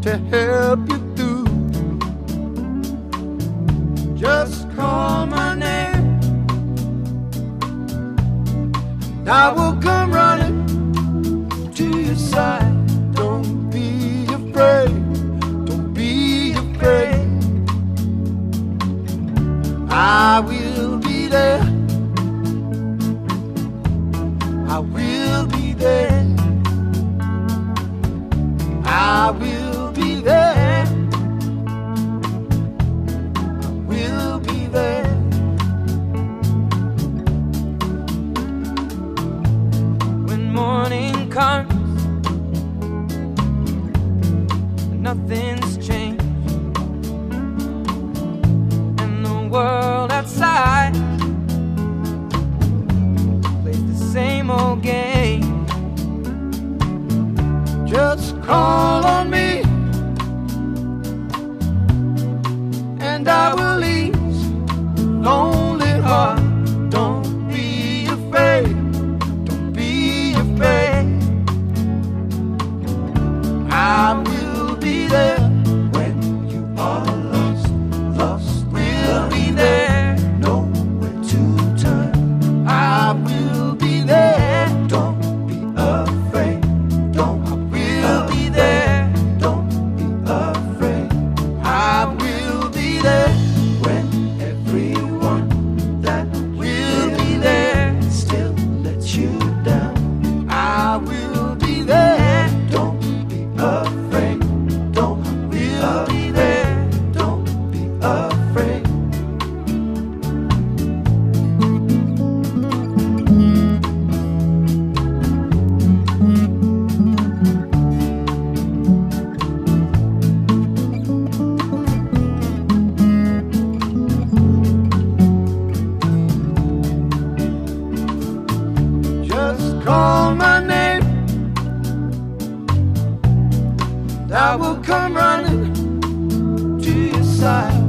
to help you through. Just call my name, and I will come running to your side. Don't be afraid, don't be afraid. I will be there, I will be there, I will be there, I will be there. When morning comes, nothing's changed, and the world outside plays the same old game. Just call on me, and I will ease lonely heart. Don't be afraid, don't be afraid. I will be there when you are lost, lost. We'll be there, nowhere to turn. I will be there, don't be afraid. Don't, I will be there, don't be afraid. I will be there when everyone that will be there still lets you down. I will be there, don't be afraid. Don't, I will be there, don't be afraid. Just call my name, and I will come running to your side.